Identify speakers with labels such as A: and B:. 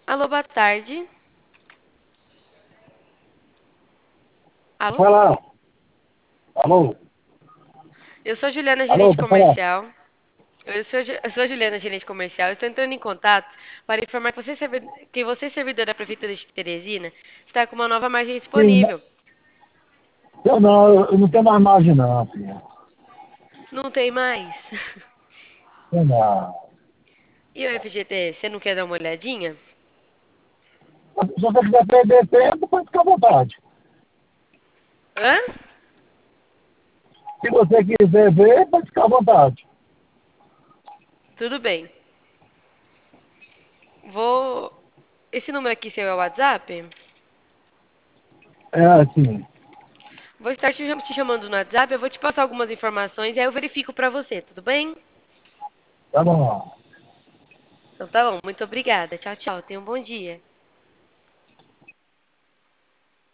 A: Alô, boa tarde. Alô?
B: Fala. Alô?
A: Eu sou a Juliana,
B: Alô,
A: gerente
B: pode falar?
A: comercial. Eu sou a Juliana, gerente comercial. Estou entrando em contato para informar que você, servidor da Prefeitura de Teresina, está com uma nova margem
B: Sim,
A: disponível.
B: eu não, eu não tenho mais margem não, filha.
A: Não tem mais?
B: Tem não.
A: E o FGT, você não quer dar uma olhadinha?
B: Se você quiser perder tempo, pode ficar à vontade.
A: Hã?
B: Se você quiser ver, pode ficar à vontade.
A: Tudo bem. Vou. Esse número aqui seu é o WhatsApp?
B: É assim,
A: Vou estar te chamando no WhatsApp, eu vou te passar algumas informações e aí eu verifico para você, tudo bem?
B: tá bom.
A: Então tá bom, muito obrigada. Tchau, tchau. Tenha um bom dia.